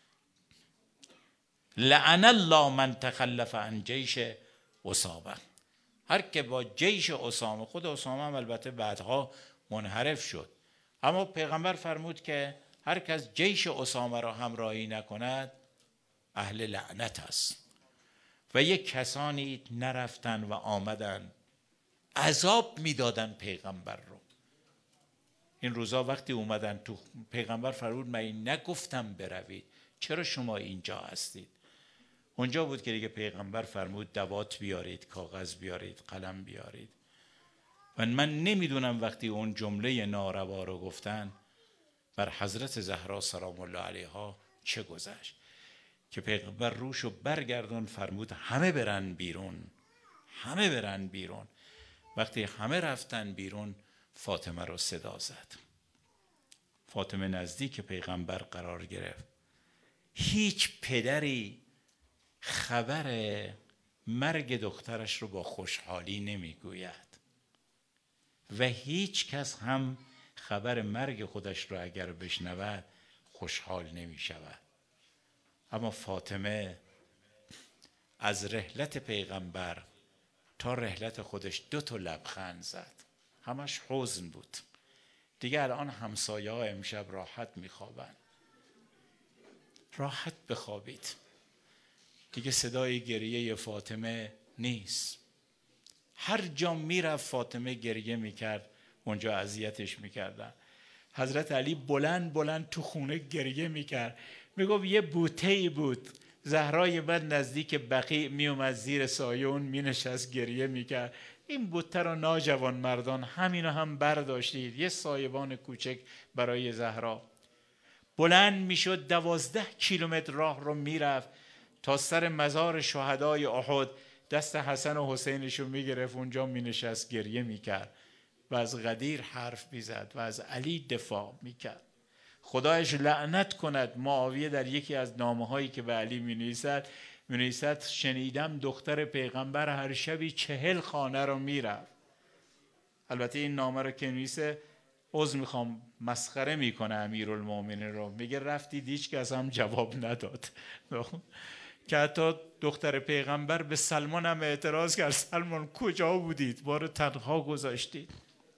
لعن الله من تخلف عن جیش اسامه. هر که با جیش اسامه، خود اسامه هم البته بعدها منحرف شد، اما پیغمبر فرمود که هر کس جیش اسامه را همراهی نکند اهل لعنت است. و یک کسانی نرفتن و آمدن عذاب میدادن پیغمبر رو. این روزا وقتی اومدن تو، پیغمبر فرمود من نگفتم بروید، چرا شما اینجا هستید؟ اونجا بود که دیگه پیغمبر فرمود دوات بیارید، کاغذ بیارید، قلم بیارید. و من نمیدونم وقتی اون جمله ناروا رو گفتن بر حضرت زهرا سلام الله علیها چه گذشت که پیغمبر روشو برگردون فرمود همه برن بیرون، همه برن بیرون. وقتی همه رفتن بیرون فاطمه رو صدا زد. فاطمه نزدیک پیغمبر قرار گرفت. هیچ پدری خبر مرگ دخترش رو با خوشحالی نمیگوید و هیچ کس هم خبر مرگ خودش رو اگر بشنود خوشحال نمی شود. اما فاطمه از رحلت پیغمبر تا رحلت خودش 2 لبخند زد، همش حزن بود. دیگه الان همسایه ها امشب راحت میخوابن، راحت بخوابید، دیگه صدای گریه فاطمه نیست. هر جا میرفت فاطمه گریه میکرد، اونجا اذیتش میکردن. حضرت علی بلند بلند تو خونه گریه میکرد، میگفت یه بوته‌ای بود، زهرای من نزدیک بقیع میومد زیر سایه اون مینشست گریه میکرد. این بوته رو ناجوان مردان همینو هم برداشتید، یه سایبان کوچک برای زهرا. بلند میشد 12 کیلومتر راه رو میرفت تا سر مزار شهدای احد، دست حسن و حسینشو میگرفت اونجا مینشست گریه میکرد و از غدیر حرف میزد و از علی دفاع میکرد. خدایش لعنت کند، معاویه در یکی از نامه‌هایی که به علی می‌نویسد شنیدم دختر پیغمبر هر شبی 40 خانه رو میرفت. البته این نامه رو که می‌نویسه عذر میخوام مسخره میکنه امیرالمومنین رو، میگه رفتید هیچ کس هم جواب نداد. که حتی دختر پیغمبر به سلمان هم اعتراض کرد، سلمان کجا بودید؟ ما رو تنها گذاشتید.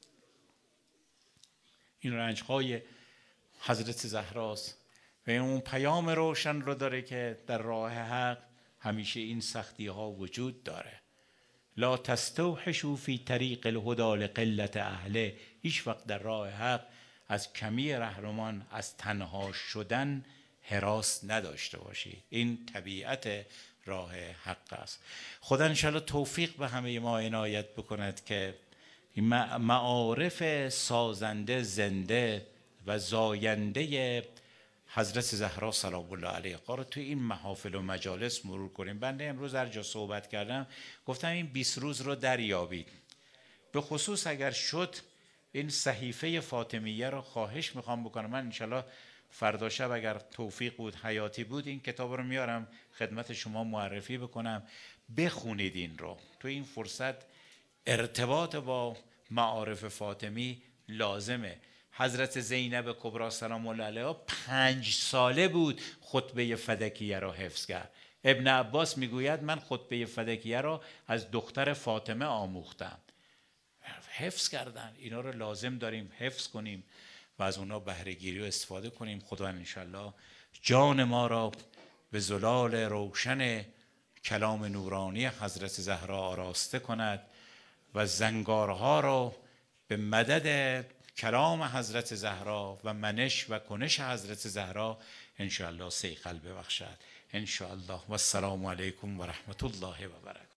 این رنج‌های حضرت زهراست و اون پیام روشن رو داره که در راه حق همیشه این سختی ها وجود داره. لا تستوحشوا فی طریق الهدى لقلت اهله. هیچ وقت در راه حق از کمی رهروان، از تنها شدن هراس نداشته باشید. این طبیعت راه حق است. خدا انشاءالله توفیق به همه ما عنایت بکند که این معارف سازنده زنده و زاینده حضرت زهرا سلام الله علیها رو توی این محافل و مجالس مرور کنیم. بنده امروز هر جا صحبت کردم گفتم این 20 روز رو دریابید، به خصوص اگر شد این صحیفه فاطمیه رو خواهش میخوام بکنم. من انشالله فردا شب اگر توفیق بود حیاتی بود این کتاب رو میارم خدمت شما معرفی بکنم، بخونید این رو. تو این فرصت ارتباط با معارف فاطمی لازمه. حضرت زینب کبری سلام الله علیها 5 ساله بود خطبه فدکیه را حفظ کرد. ابن عباس میگوید من خطبه فدکیه را از دختر فاطمه آموختم. حفظ کردن. اینا رو لازم داریم حفظ کنیم و از اونا بهره گیری و استفاده کنیم. خدا انشالله جان ما را به زلال روشن کلام نورانی حضرت زهرا آراسته کند و زنگارها را به مدد کلام حضرت زهرا و منش و کنش حضرت زهرا انشاءالله صیقل ببخشد انشاءالله. و السلام علیکم و رحمت الله و برکاته.